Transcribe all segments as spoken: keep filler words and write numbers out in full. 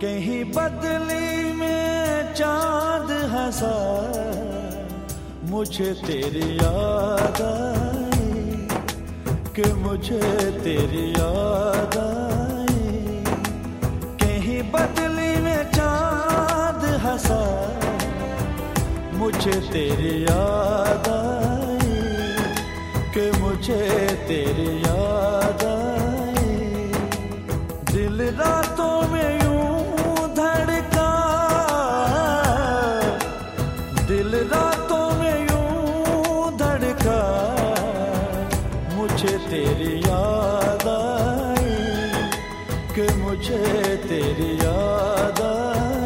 कहीं बदली में चांद हंसा, मुझे तेरी याद आई कि मुझे तेरी याद आई। कहीं बदली में चांद हंसा, मुझे तेरी याद आई कि मुझे तेरी याद आई। दिल रातों में यूं धड़का, दिल रातों में यूं धड़का, मुझे तेरी याद आई कि मुझे तेरी याद आई।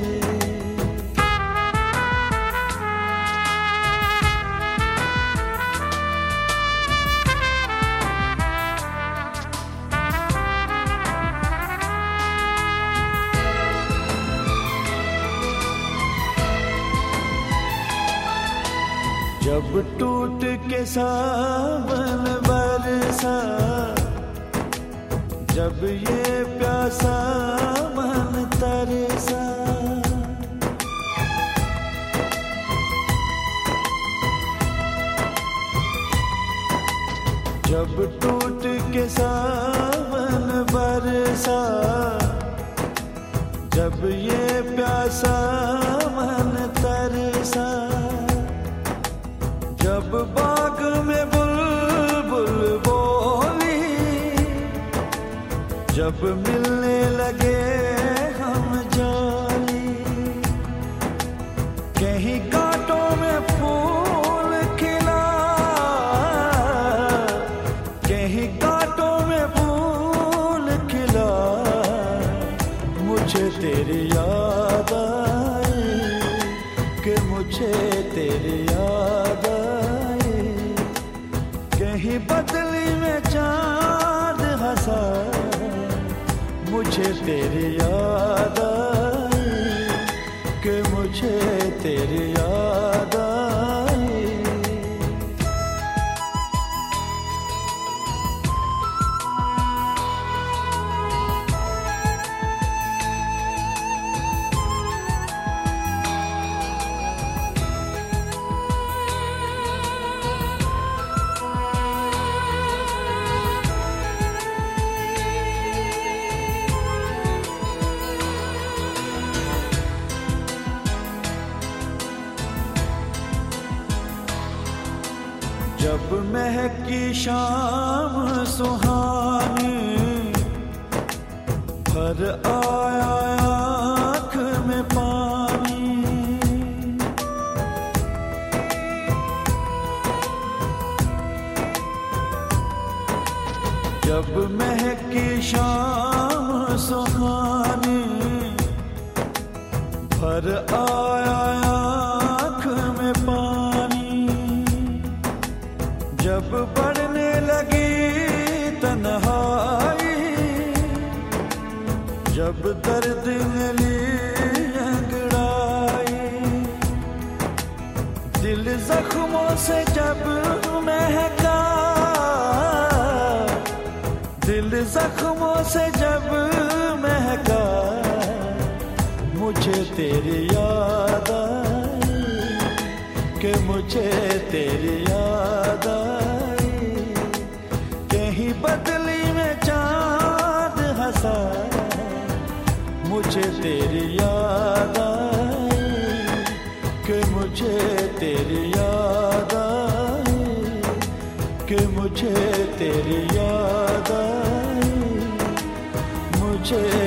जब टूट के सावन बरसा, जब ये प्यासा मन तरसा, जब टूट के सावन बरसा, जब ये प्यासा मन तरसा, जब बाग में बुलबुल बोली, जब मिलने लगे हम जाली। कहीं कांटों में फूल खिला, कहीं कांटों में फूल खिला, मुझे तेरी याद आई कि मुझे तेरी याद आई। कहीं बदली में चांद हंसा, मुझे तेरी याद आई कि मुझे तेरी याद आई। जब महकी शाम सुहानी, भर आया आँख में पानी। जब महकी शाम सुहानी, भर आया आँख में पानी। जब बढ़ने लगी तन्हाई, जब दर्द ने ली अंगड़ाई, दिल जख्मों से जब महका, दिल जख्मों से जब महका, मुझे तेरी याद आई कि मुझे तेरी याद आई। कहीं बदली में चांद हंसा, मुझे तेरी याद आई कि मुझे तेरी याद आई कि मुझे तेरी याद आई, मुझे